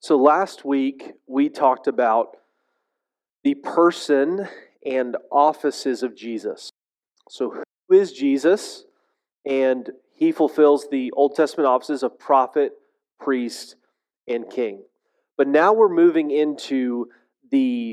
So last week we talked about the person and offices of Jesus. So who is Jesus? And he fulfills the Old Testament offices of prophet, priest, and king. But now we're moving into the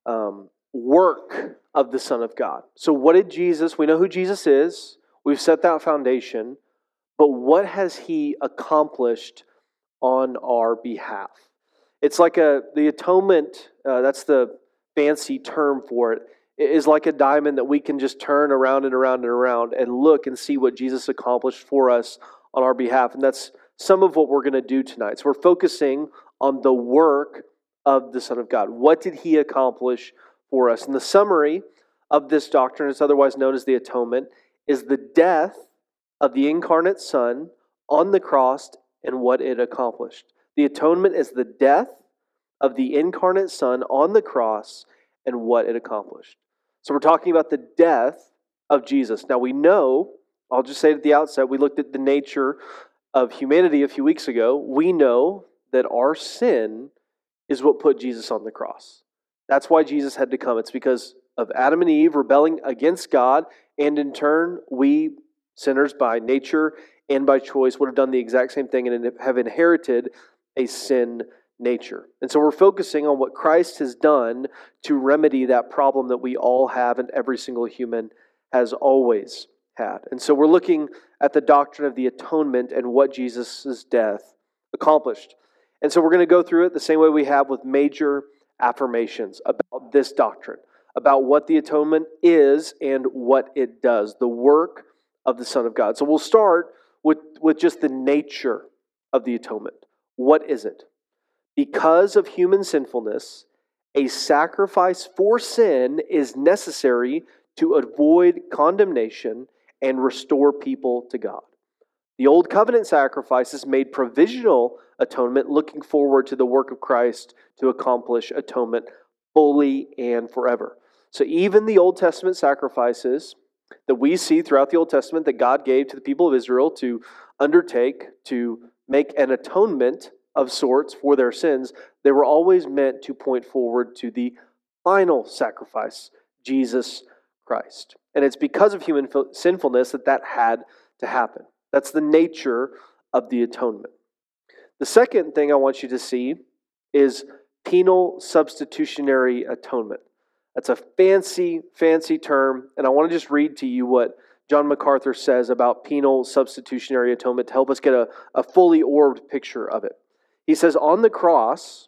work of the Son of God. So what did Jesus, we know who Jesus is, we've set that foundation, but what has he accomplished on our behalf? It's like the atonement, that's the fancy term for it, is like a diamond that we can just turn around and around and around and look and see what Jesus accomplished for us on our behalf. And that's some of what we're going to do tonight. So we're focusing on the work of the Son of God. What did he accomplish for us? And the summary of this doctrine, is otherwise known as the atonement, is the death of the incarnate Son on the cross and what it accomplished. The atonement is the death of the incarnate Son on the cross and what it accomplished. So we're talking about the death of Jesus. Now we know, I'll just say it at the outset, we looked at the nature of humanity a few weeks ago. We know that our sin is what put Jesus on the cross. That's why Jesus had to come. It's because of Adam and Eve rebelling against God, and in turn, we, sinners by nature and by choice, would have done the exact same thing and have inherited a sin nature. And so we're focusing on what Christ has done to remedy that problem that we all have and every single human has always had. And so we're looking at the doctrine of the atonement and what Jesus' death accomplished. And so we're going to go through it the same way we have with major affirmations about this doctrine, about what the atonement is and what it does, the work of the Son of God. So we'll start with just the nature of the atonement. What is it? Because of human sinfulness, a sacrifice for sin is necessary to avoid condemnation and restore people to God. The Old Covenant sacrifices made provisional atonement, looking forward to the work of Christ to accomplish atonement fully and forever. So even the Old Testament sacrifices that we see throughout the Old Testament that God gave to the people of Israel to undertake, to make an atonement of sorts for their sins, they were always meant to point forward to the final sacrifice, Jesus Christ. And it's because of human sinfulness that had to happen. That's the nature of the atonement. The second thing I want you to see is penal substitutionary atonement. That's a fancy, fancy term, and I want to just read to you what John MacArthur says about penal substitutionary atonement to help us get a fully orbed picture of it. He says, on the cross,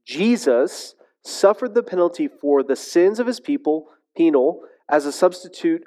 Jesus suffered the penalty for the sins of his people, penal, as a substitution.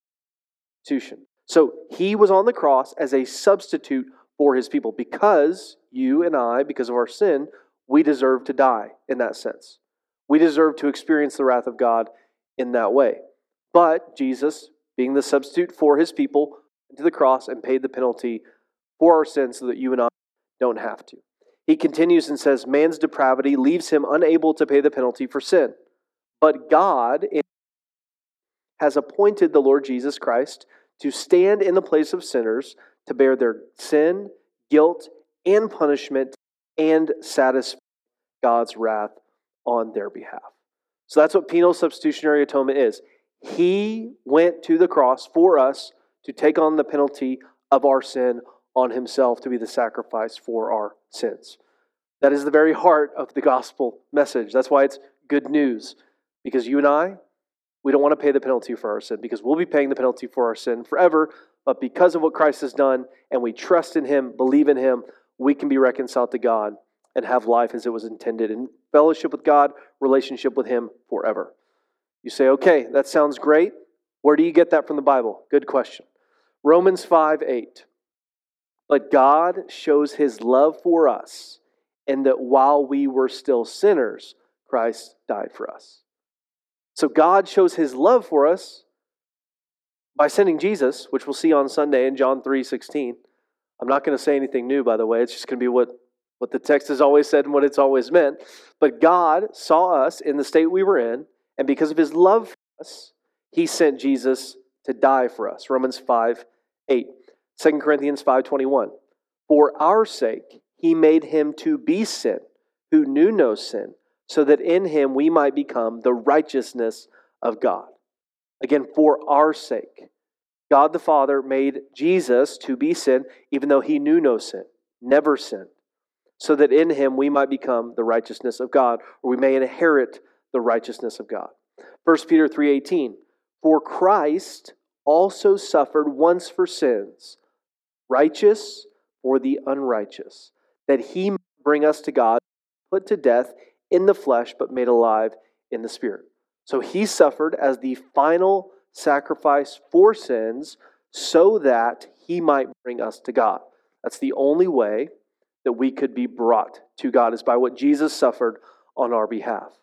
So he was on the cross as a substitute for his people. Because you and I, because of our sin, we deserve to die in that sense. We deserve to experience the wrath of God in that way. But Jesus, being the substitute for his people, went to the cross and paid the penalty for our sins so that you and I don't have to. He continues and says, man's depravity leaves him unable to pay the penalty for sin. But God has appointed the Lord Jesus Christ to stand in the place of sinners, to bear their sin, guilt, and punishment, and satisfy God's wrath on their behalf. So that's what penal substitutionary atonement is. He went to the cross for us to take on the penalty of our sin on himself to be the sacrifice for our sins. That is the very heart of the gospel message. That's why it's good news. Because you and I, we don't want to pay the penalty for our sin, because we'll be paying the penalty for our sin forever. But because of what Christ has done, and we trust in him, believe in him, we can be reconciled to God and have life as it was intended, in fellowship with God, relationship with him forever. You say, okay, that sounds great. Where do you get that from the Bible? Good question. Romans 5:8. But God shows his love for us, and that while we were still sinners, Christ died for us. So God shows his love for us by sending Jesus, which we'll see on Sunday in John 3:16. I'm not going to say anything new, by the way. It's just going to be what the text has always said and what it's always meant. But God saw us in the state we were in, and because of his love for us, he sent Jesus to die for us. Romans 5:8. 2 Corinthians 5:21. For our sake, he made him to be sin, who knew no sin, so that in him we might become the righteousness of God. Again, for our sake. God the Father made Jesus to be sin, even though he knew no sin, never sinned, so that in him we might become the righteousness of God, or we may inherit the righteousness of God. 1 Peter 3:18, for Christ also suffered once for sins, righteous for the unrighteous, that he might bring us to God, put to death in the flesh, but made alive in the Spirit. So he suffered as the final sacrifice for sins so that he might bring us to God. That's the only way that we could be brought to God, is by what Jesus suffered on our behalf.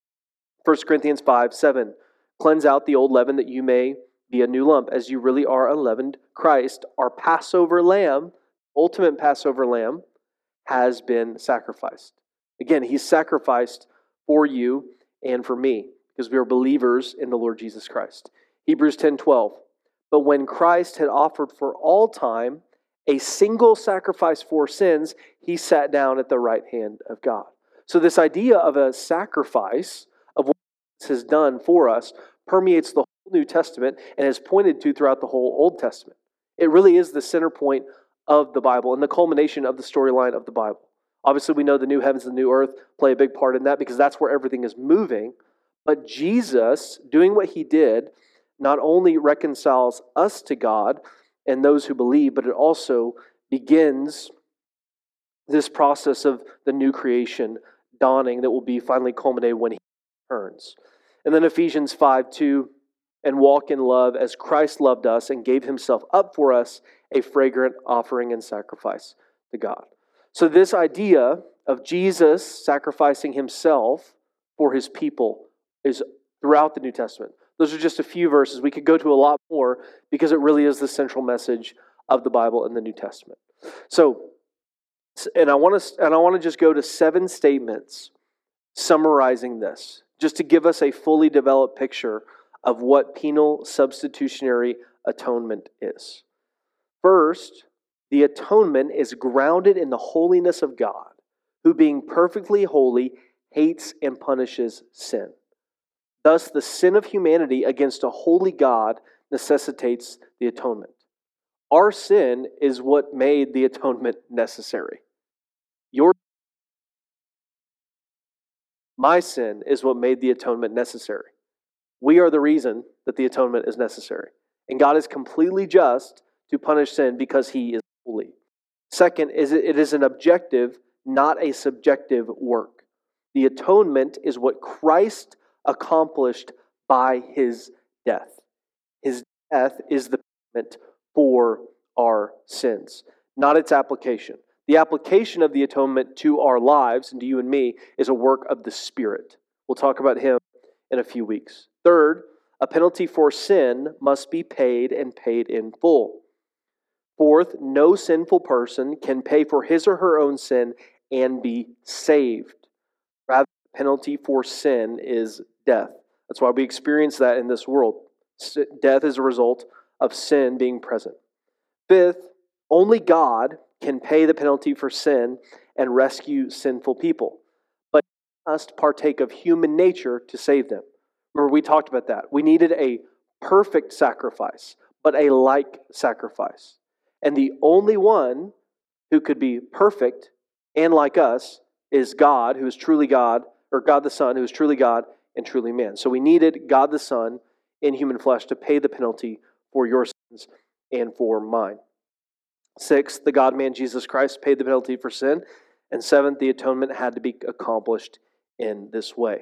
1 Corinthians 5:7, cleanse out the old leaven that you may be a new lump, as you really are unleavened. Christ, our Passover lamb, ultimate Passover lamb, has been sacrificed. Again, he's sacrificed for you and for me, because we are believers in the Lord Jesus Christ. Hebrews 10:12, but when Christ had offered for all time a single sacrifice for sins, he sat down at the right hand of God. So this idea of a sacrifice, of what Jesus has done for us, permeates the whole New Testament and is pointed to throughout the whole Old Testament. It really is the center point of the Bible and the culmination of the storyline of the Bible. Obviously, we know the new heavens and the new earth play a big part in that, because that's where everything is moving. But Jesus, doing what he did, not only reconciles us to God and those who believe, but it also begins this process of the new creation dawning that will be finally culminated when he returns. And then Ephesians 5:2, and walk in love as Christ loved us and gave himself up for us, a fragrant offering and sacrifice to God. So this idea of Jesus sacrificing himself for his people is throughout the New Testament. Those are just a few verses. We could go to a lot more, because it really is the central message of the Bible in the New Testament. So, and I want to just go to 7 statements summarizing this, just to give us a fully developed picture of what penal substitutionary atonement is. First, the atonement is grounded in the holiness of God, who being perfectly holy hates and punishes sin. Thus, the sin of humanity against a holy God necessitates the atonement. Our sin is what made the atonement necessary. My sin is what made the atonement necessary. We are the reason that the atonement is necessary. And God is completely just to punish sin because he is holy. Second, it is an objective, not a subjective work. The atonement is what Christ accomplished by his death. His death is the payment for our sins, not its application. The application of the atonement to our lives and to you and me is a work of the Spirit. We'll talk about him in a few weeks. Third, a penalty for sin must be paid and paid in full. Fourth, no sinful person can pay for his or her own sin and be saved. Rather, the penalty for sin is death. That's why we experience that in this world. Death is a result of sin being present. Fifth, only God can pay the penalty for sin and rescue sinful people. But he must partake of human nature to save them. Remember, we talked about that. We needed a perfect sacrifice, but a like sacrifice. And the only one who could be perfect and like us is God, who is truly God, or God the Son, who is truly God and truly man. So we needed God the Son in human flesh to pay the penalty for your sins and for mine. Sixth, the God-man Jesus Christ paid the penalty for sin. And seventh, the atonement had to be accomplished in this way.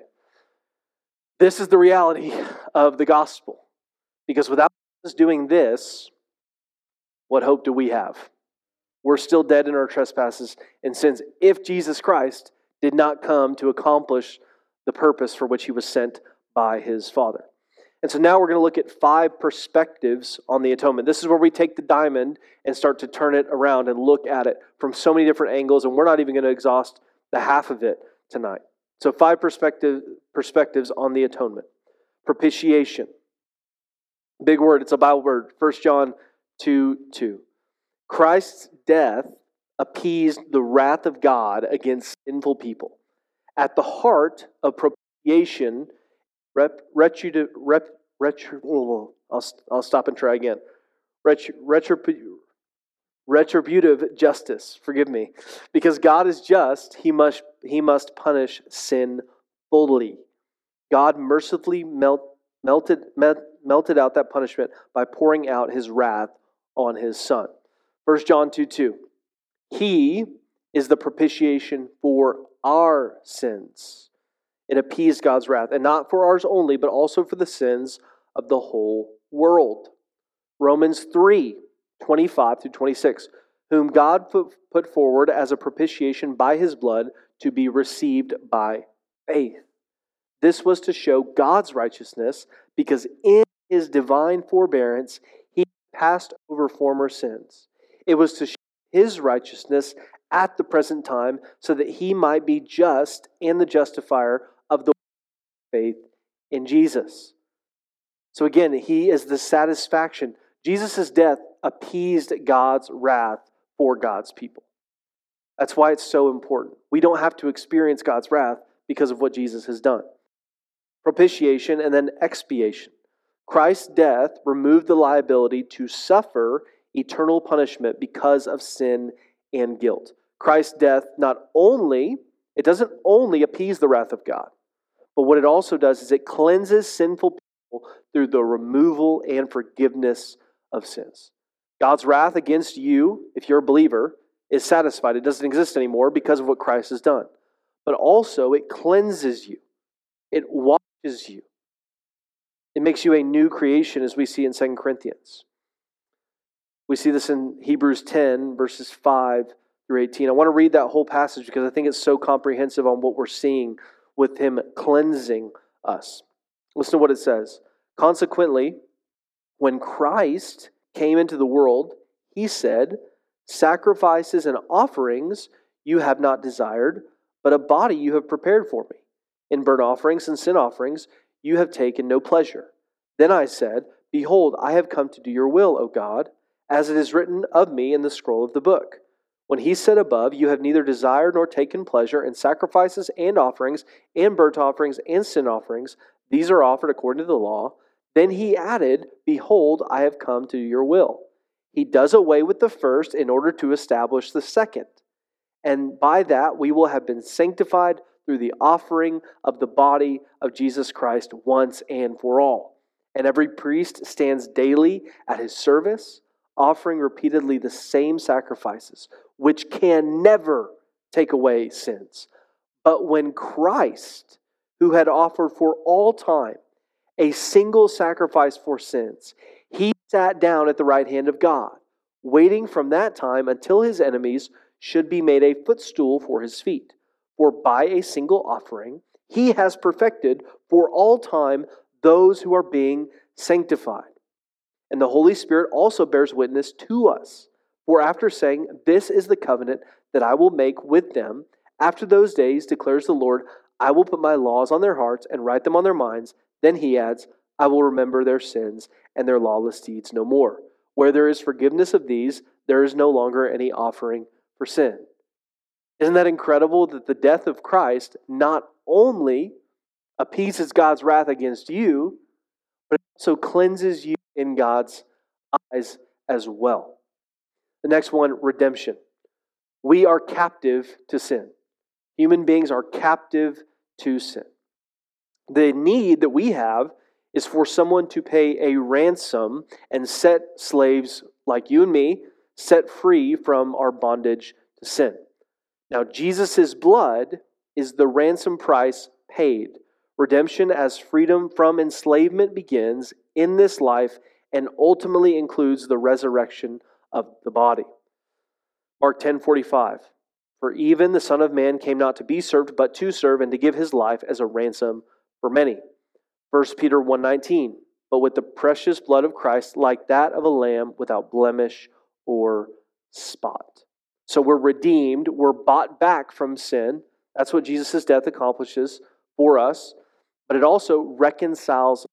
This is the reality of the gospel. Because without us doing this, what hope do we have? We're still dead in our trespasses and sins if Jesus Christ did not come to accomplish the purpose for which he was sent by his Father. And so now we're going to look at 5 perspectives on the atonement. This is where we take the diamond and start to turn it around and look at it from so many different angles, and we're not even going to exhaust the half of it tonight. So 5 perspectives on the atonement. Propitiation. Big word, it's a Bible word. 1 John 2:2. Christ's death appeased the wrath of God against sinful people. At the heart of propitiation, I'll stop and try again. Retributive justice, forgive me. Because God is just, he must punish sin fully. God mercifully melted out that punishment by pouring out his wrath on his Son. 1 John 2:2. He is the propitiation for our sins. It appeased God's wrath, and not for ours only, but also for the sins of the whole world. Romans 3:25-26. Whom God put forward as a propitiation by his blood to be received by faith. This was to show God's righteousness, because in his divine forbearance he passed over former sins. It was to show his righteousness at the present time, so that he might be just and the justifier of the faith in Jesus. So again, he is the satisfaction. Jesus' death appeased God's wrath for God's people. That's why it's so important. We don't have to experience God's wrath because of what Jesus has done. Propitiation and then expiation. Christ's death removed the liability to suffer eternal punishment because of sin and guilt. Christ's death it doesn't only appease the wrath of God, but what it also does is it cleanses sinful people through the removal and forgiveness of sins. God's wrath against you, if you're a believer, is satisfied. It doesn't exist anymore because of what Christ has done. But also, it cleanses you. It washes you. It makes you a new creation, as we see in 2 Corinthians. We see this in Hebrews 10, verses 5 through 18. I want to read that whole passage because I think it's so comprehensive on what we're seeing with him cleansing us. Listen to what it says. Consequently, when Christ came into the world, he said, sacrifices and offerings you have not desired, but a body you have prepared for me. In burnt offerings and sin offerings you have taken no pleasure. Then I said, behold, I have come to do your will, O God, as it is written of me in the scroll of the book. When he said above, you have neither desired nor taken pleasure in sacrifices and offerings and burnt offerings and sin offerings, these are offered according to the law. Then he added, behold, I have come to do your will. He does away with the first in order to establish the second. And by that we will have been sanctified through the offering of the body of Jesus Christ once and for all. And every priest stands daily at his service, offering repeatedly the same sacrifices, which can never take away sins. But when Christ, who had offered for all time a single sacrifice for sins, he sat down at the right hand of God, waiting from that time until his enemies should be made a footstool for his feet. For by a single offering, he has perfected for all time those who are being sanctified. And the Holy Spirit also bears witness to us. For after saying, this is the covenant that I will make with them, after those days, declares the Lord, I will put my laws on their hearts and write them on their minds. Then he adds, I will remember their sins and their lawless deeds no more. Where there is forgiveness of these, there is no longer any offering for sin. Isn't that incredible that the death of Christ not only appeases God's wrath against you, but it also cleanses you in God's eyes as well? The next one, redemption. We are captive to sin. Human beings are captive to sin. The need that we have is for someone to pay a ransom and set slaves like you and me set free from our bondage to sin. Now, Jesus' blood is the ransom price paid. Redemption as freedom from enslavement begins in this life and ultimately includes the resurrection of the body. Mark 10:45. For even the Son of Man came not to be served, but to serve and to give his life as a ransom for many. 1 Peter 1:19. But with the precious blood of Christ, like that of a lamb without blemish or spot. So we're redeemed, we're bought back from sin. That's what Jesus' death accomplishes for us. But it also reconciles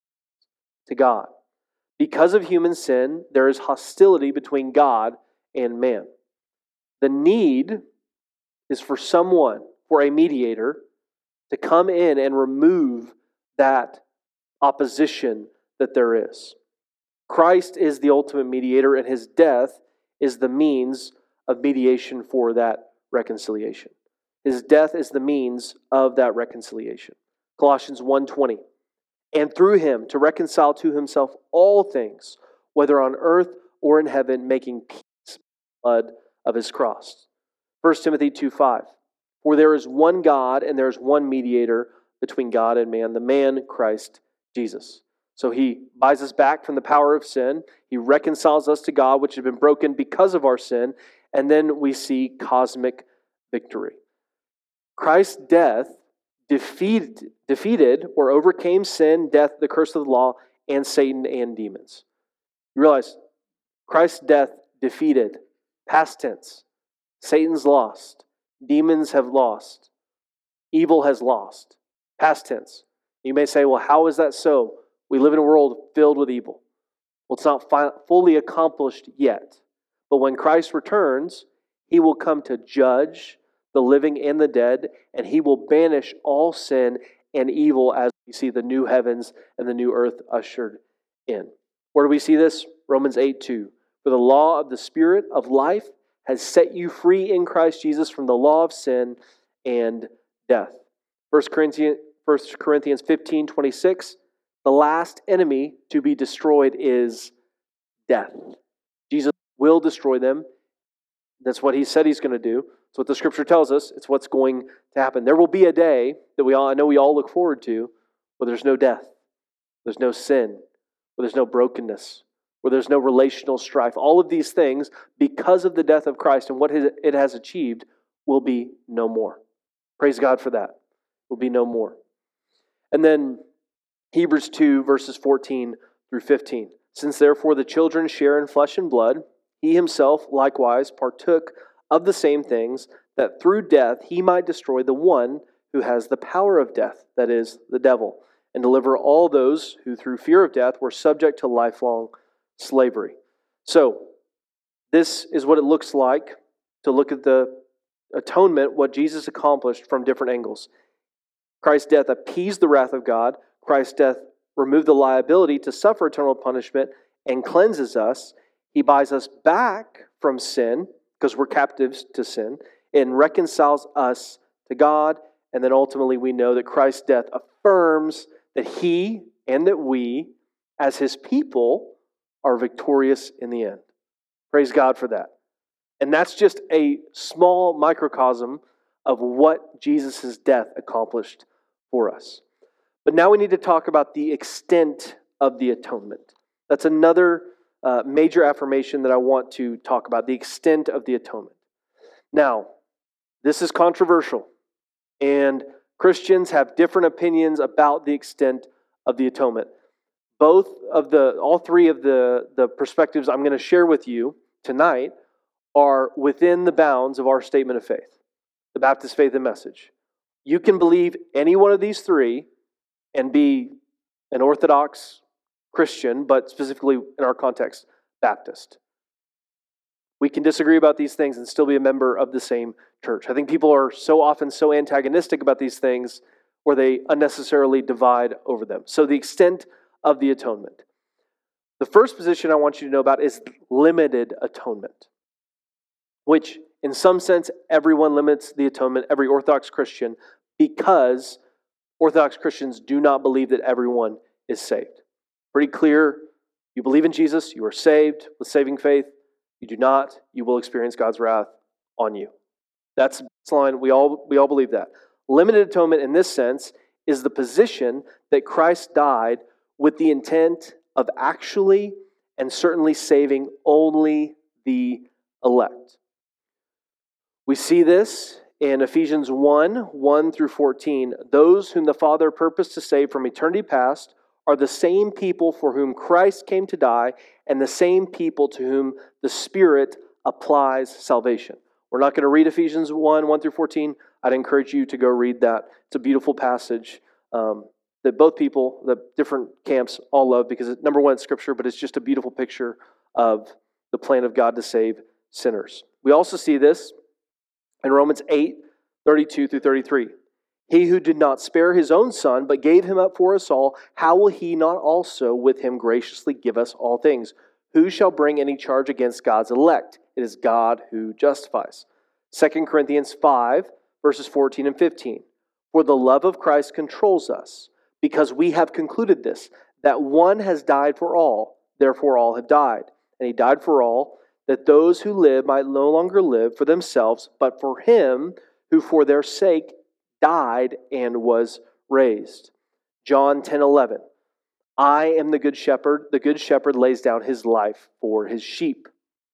to God. Because of human sin, there is hostility between God and man. The need is for someone, for a mediator, to come in and remove that opposition that there is. Christ is the ultimate mediator, and his death is the means of mediation for that reconciliation. His death is the means of that reconciliation. Colossians 1:20. And through him to reconcile to himself all things, whether on earth or in heaven, making peace by the blood of his cross. 1 Timothy 2:5. For there is one God and there is one mediator between God and man, the man Christ Jesus. So he buys us back from the power of sin. He reconciles us to God, which had been broken because of our sin. And then we see cosmic victory. Christ's death defeated or overcame sin, death, the curse of the law, and Satan and demons. You realize Christ's death defeated, past tense. Satan's lost. Demons have lost. Evil has lost. Past tense. You may say, well, how is that so? We live in a world filled with evil. Well, it's not fully accomplished yet. But when Christ returns, he will come to judge the living and the dead, and he will banish all sin and evil as we see the new heavens and the new earth ushered in. Where do we see this? Romans 8:2. For the law of the Spirit of life has set you free in Christ Jesus from the law of sin and death. 1 Corinthians 15:26. The last enemy to be destroyed is death. Jesus will destroy them. That's what he said he's going to do. It's what the scripture tells us. It's what's going to happen. There will be a day that I know we all look forward to, where there's no death, there's no sin, where there's no brokenness, where there's no relational strife. All of these things, because of the death of Christ and what it has achieved, will be no more. Praise God for that. Will be no more. And then Hebrews 2, verses 14 through 15. Since therefore the children share in flesh and blood, he himself likewise partook of the same things, that through death he might destroy the one who has the power of death, that is, the devil, and deliver all those who through fear of death were subject to lifelong slavery. So, this is what it looks like to look at the atonement, what Jesus accomplished from different angles. Christ's death appeased the wrath of God. Christ's death removed the liability to suffer eternal punishment and cleanses us. He buys us back from sin, because we're captives to sin, and reconciles us to God. And then ultimately we know that Christ's death affirms that he and that we, as his people, are victorious in the end. Praise God for that. And that's just a small microcosm of what Jesus' death accomplished for us. But now we need to talk about the extent of the atonement. That's another major affirmation that I want to talk about, the extent of the atonement. Now, this is controversial, and Christians have different opinions about the extent of the atonement. All three of the perspectives I'm going to share with you tonight are within the bounds of our statement of faith, the Baptist Faith and Message. You can believe any one of these three and be an Orthodox Christian, but specifically in our context, Baptist. We can disagree about these things and still be a member of the same church. I think people are so often so antagonistic about these things where they unnecessarily divide over them. So the extent of the atonement. The first position I want you to know about is limited atonement, which in some sense everyone limits the atonement, every Orthodox Christian, because Orthodox Christians do not believe that everyone is saved. Pretty clear, you believe in Jesus, you are saved with saving faith. You do not, you will experience God's wrath on you. That's the line. We all believe that. Limited atonement in this sense is the position that Christ died with the intent of actually and certainly saving only the elect. We see this in Ephesians 1 through 14. Those whom the Father purposed to save from eternity past are the same people for whom Christ came to die and the same people to whom the Spirit applies salvation. We're not going to read Ephesians 1 through 14. I'd encourage you to go read that. It's a beautiful passage that both people, the different camps, all love because, number one, it's Scripture, but it's just a beautiful picture of the plan of God to save sinners. We also see this in Romans 8, 32 through 33. He who did not spare his own Son, but gave him up for us all, how will he not also with him graciously give us all things? Who shall bring any charge against God's elect? It is God who justifies. 2 Corinthians 5, verses 14 and 15. For the love of Christ controls us, because we have concluded this, that one has died for all, therefore all have died. And he died for all, that those who live might no longer live for themselves, but for him who for their sake died and was raised. John 10:11. I am the good shepherd. The good shepherd lays down his life for his sheep.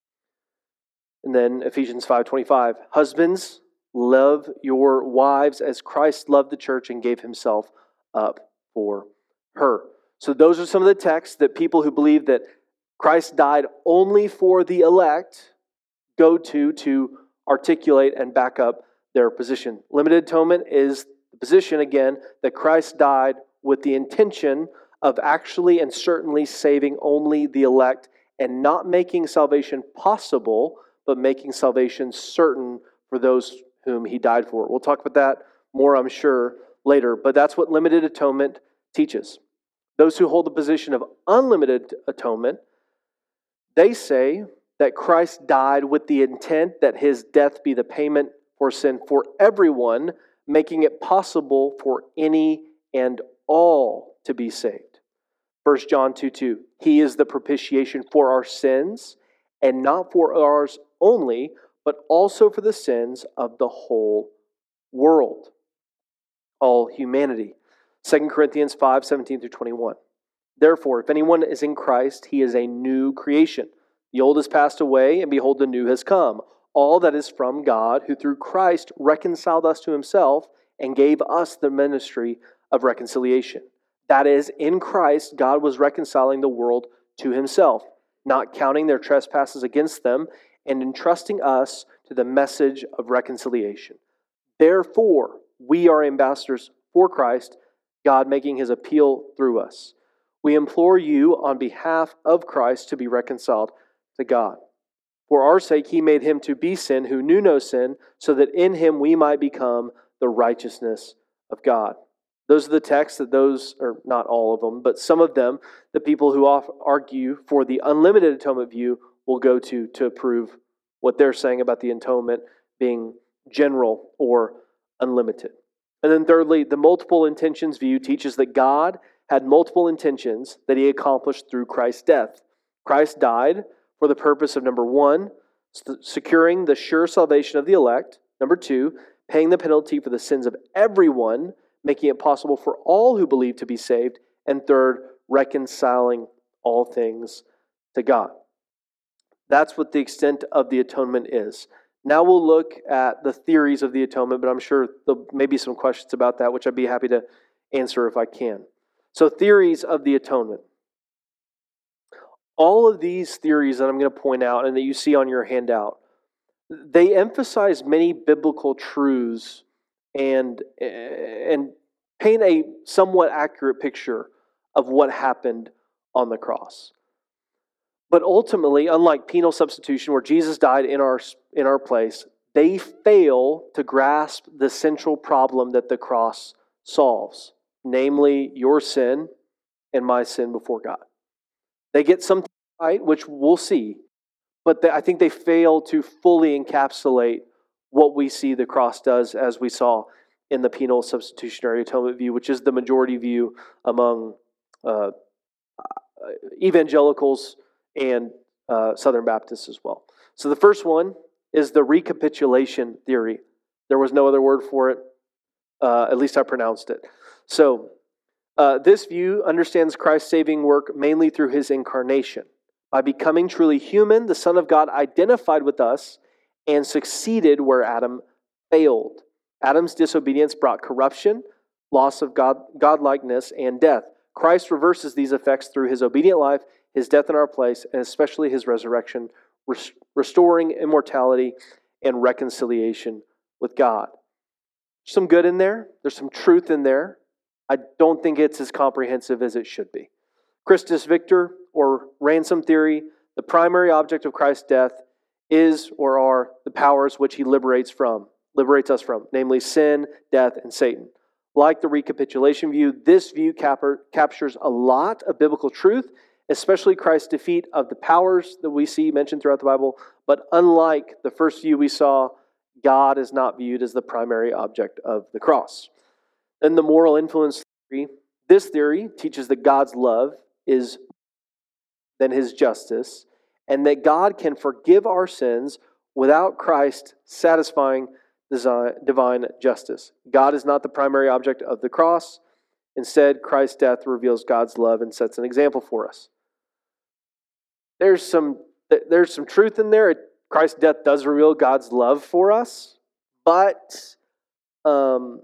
And then Ephesians 5:25. Husbands, love your wives as Christ loved the church and gave himself up for her. So those are some of the texts that people who believe that Christ died only for the elect go to articulate and back up their position. Limited atonement is the position, again, that Christ died with the intention of actually and certainly saving only the elect and not making salvation possible, but making salvation certain for those whom he died for. We'll talk about that more, I'm sure, later, but that's what limited atonement teaches. Those who hold the position of unlimited atonement, they say that Christ died with the intent that his death be the payment for sin for everyone, making it possible for any and all to be saved. 1 John 2:2. He is the propitiation for our sins, and not for ours only, but also for the sins of the whole world, all humanity. 2 Corinthians 5:17-21. Therefore, if anyone is in Christ, he is a new creation. The old has passed away, and behold, the new has come. All that is from God, who through Christ reconciled us to himself and gave us the ministry of reconciliation. That is, in Christ, God was reconciling the world to himself, not counting their trespasses against them, and entrusting us to the message of reconciliation. Therefore, we are ambassadors for Christ, God making his appeal through us. We implore you on behalf of Christ to be reconciled to God. For our sake, he made him to be sin who knew no sin, so that in him we might become the righteousness of God. Those are the texts that those, or not all of them, but some of them, the people who argue for the unlimited atonement view will go to prove what they're saying about the atonement being general or unlimited. And then thirdly, the multiple intentions view teaches that God had multiple intentions that he accomplished through Christ's death. Christ died for the purpose of, number one, securing the sure salvation of the elect. Number two, paying the penalty for the sins of everyone, making it possible for all who believe to be saved. And third, reconciling all things to God. That's what the extent of the atonement is. Now we'll look at the theories of the atonement, but I'm sure there may be some questions about that, which I'd be happy to answer if I can. So, theories of the atonement. All of these theories that I'm going to point out and that you see on your handout, they emphasize many biblical truths and paint a somewhat accurate picture of what happened on the cross. But ultimately, unlike penal substitution, where Jesus died in our place, they fail to grasp the central problem that the cross solves, namely your sin and my sin before God. They get some right, which we'll see, but I think they fail to fully encapsulate what we see the cross does, as we saw in the penal substitutionary atonement view, which is the majority view among evangelicals and Southern Baptists as well. So the first one is the recapitulation theory. There was no other word for it. At least I pronounced it. So this view understands Christ's saving work mainly through his incarnation. By becoming truly human, the Son of God identified with us and succeeded where Adam failed. Adam's disobedience brought corruption, loss of godlikeness, and death. Christ reverses these effects through his obedient life, his death in our place, and especially his resurrection, restoring immortality and reconciliation with God. There's some good in there. There's some truth in there. I don't think it's as comprehensive as it should be. Christus Victor, or ransom theory, the primary object of Christ's death is or are the powers which he liberates us from, namely sin, death, and Satan. Like the recapitulation view, this view captures a lot of biblical truth, especially Christ's defeat of the powers that we see mentioned throughout the Bible. But unlike the first view we saw, God is not viewed as the primary object of the cross. Then the moral influence theory. This theory teaches that God's love is than his justice, and that God can forgive our sins without Christ satisfying divine justice. God is not the primary object of the cross. Instead, Christ's death reveals God's love and sets an example for us. There's some truth in there. Christ's death does reveal God's love for us, but God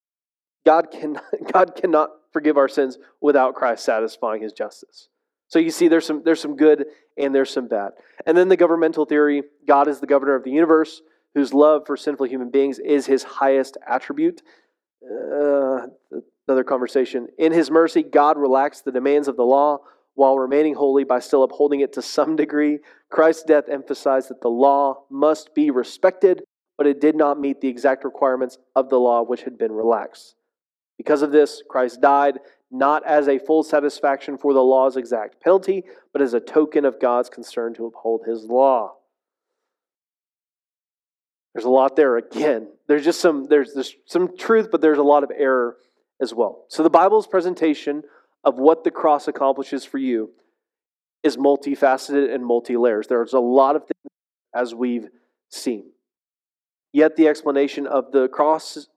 cannot forgive our sins without Christ satisfying his justice. So you see, there's some good and there's some bad. And then the governmental theory: God is the governor of the universe, whose love for sinful human beings is his highest attribute. Another conversation. In his mercy, God relaxed the demands of the law while remaining holy by still upholding it to some degree. Christ's death emphasized that the law must be respected, but it did not meet the exact requirements of the law which had been relaxed. Because of this, Christ died not as a full satisfaction for the law's exact penalty, but as a token of God's concern to uphold his law. There's a lot there again. There's some truth, but there's a lot of error as well. So the Bible's presentation of what the cross accomplishes for you is multifaceted and multi-layers. There's a lot of things as we've seen. Yet the explanation of the cross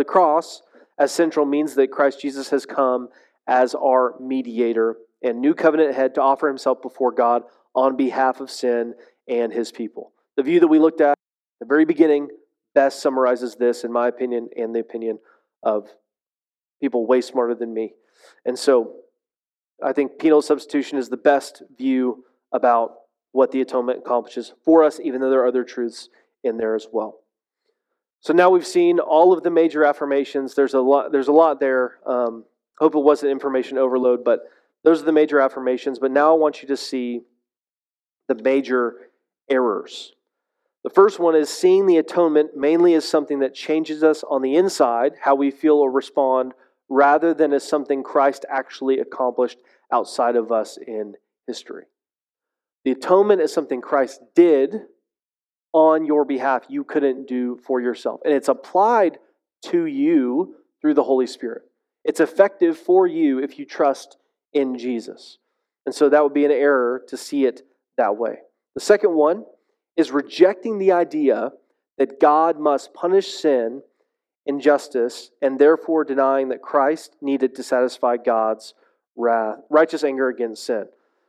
as central means that Christ Jesus has come as our mediator and new covenant head to offer himself before God on behalf of sin and his people. The view that we looked at the very beginning best summarizes this, in my opinion, and the opinion of people way smarter than me. And so I think penal substitution is the best view about what the atonement accomplishes for us, even though there are other truths in there as well. So now we've seen all of the major affirmations. There's a lot there. Hope it wasn't information overload, but those are the major affirmations. But now I want you to see the major errors. The first one is seeing the atonement mainly as something that changes us on the inside, how we feel or respond, rather than as something Christ actually accomplished outside of us in history. The atonement is something Christ did on your behalf you couldn't do for yourself. And it's applied to you through the Holy Spirit. It's effective for you if you trust in Jesus. And so that would be an error to see it that way. The second one is rejecting the idea that God must punish sin and justice, and therefore denying that Christ needed to satisfy God's righteous anger against sin.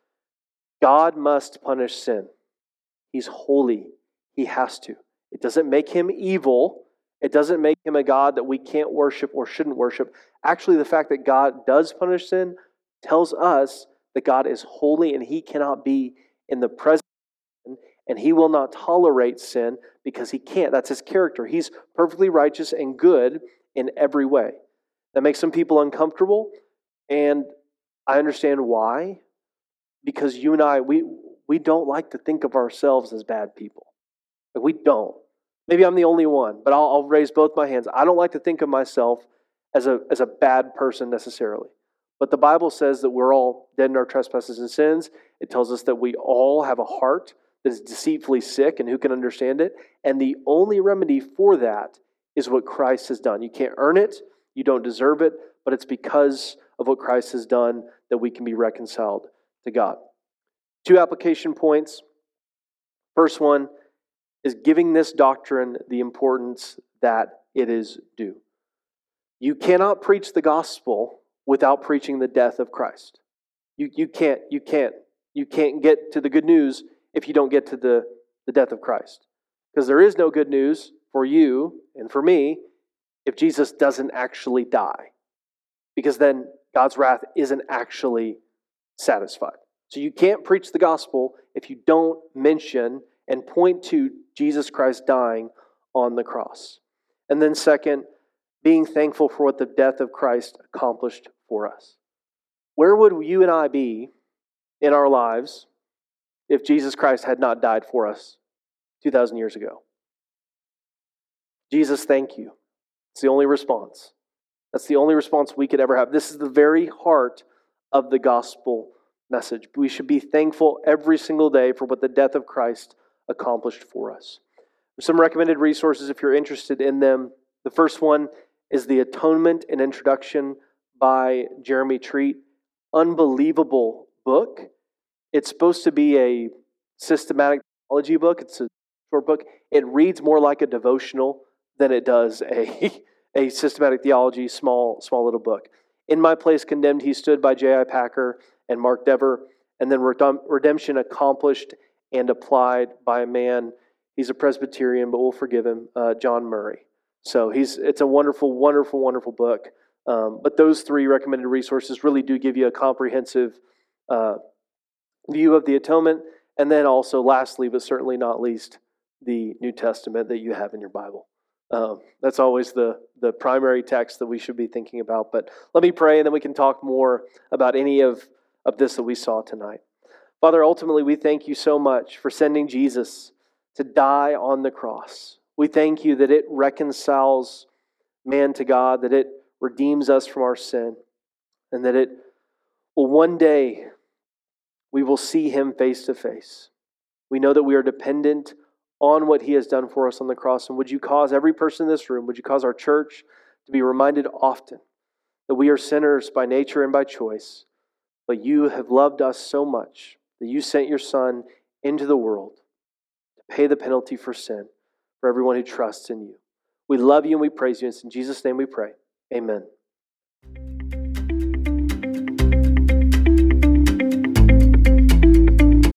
God must punish sin. He's holy. He has to. It doesn't make him evil. It doesn't make him a God that we can't worship or shouldn't worship. Actually, the fact that God does punish sin tells us that God is holy and he cannot be in the presence of sin, and he will not tolerate sin because he can't. That's his character. He's perfectly righteous and good in every way. That makes some people uncomfortable, and I understand why. Because you and I, we don't like to think of ourselves as bad people. Like, we don't. Maybe I'm the only one, but I'll raise both my hands. I don't like to think of myself as a bad person necessarily. But the Bible says that we're all dead in our trespasses and sins. It tells us that we all have a heart that is deceitfully sick, and who can understand it? And the only remedy for that is what Christ has done. You can't earn it. You don't deserve it. But it's because of what Christ has done that we can be reconciled to God. 2 application points. First one is giving this doctrine the importance that it is due. You cannot preach the gospel without preaching the death of Christ. You can't get to the good news if you don't get to the death of Christ. Because there is no good news for you and for me if Jesus doesn't actually die. Because then God's wrath isn't actually satisfied. So you can't preach the gospel if you don't mention and point to Jesus Christ dying on the cross. And then second, being thankful for what the death of Christ accomplished for us. Where would you and I be in our lives if Jesus Christ had not died for us 2,000 years ago? Jesus, thank you. It's the only response. That's the only response we could ever have. This is the very heart of the gospel message. We should be thankful every single day for what the death of Christ accomplished for us. Some recommended resources if you're interested in them. The first one is The Atonement and Introduction by Jeremy Treat. Unbelievable book. It's supposed to be a systematic theology book. It's a short book. It reads more like a devotional than it does a systematic theology, small little book. In My Place Condemned, He Stood by J.I. Packer and Mark Dever. And then Redemption Accomplished and Applied by a man. He's a Presbyterian, but we'll forgive him, John Murray. So it's a wonderful, wonderful, wonderful book. But those three recommended resources really do give you a comprehensive view of the atonement. And then also, lastly, but certainly not least, the New Testament that you have in your Bible. That's always the primary text that we should be thinking about. But let me pray, and then we can talk more about any of this that we saw tonight. Father, ultimately, we thank you so much for sending Jesus to die on the cross. We thank you that it reconciles man to God, that it redeems us from our sin, and that it will one day we will see Him face to face. We know that we are dependent on what He has done for us on the cross. And would you cause every person in this room, would you cause our church to be reminded often that we are sinners by nature and by choice, but you have loved us so much that you sent your Son into the world to pay the penalty for sin for everyone who trusts in you. We love you and we praise you. It's in Jesus' name we pray. Amen.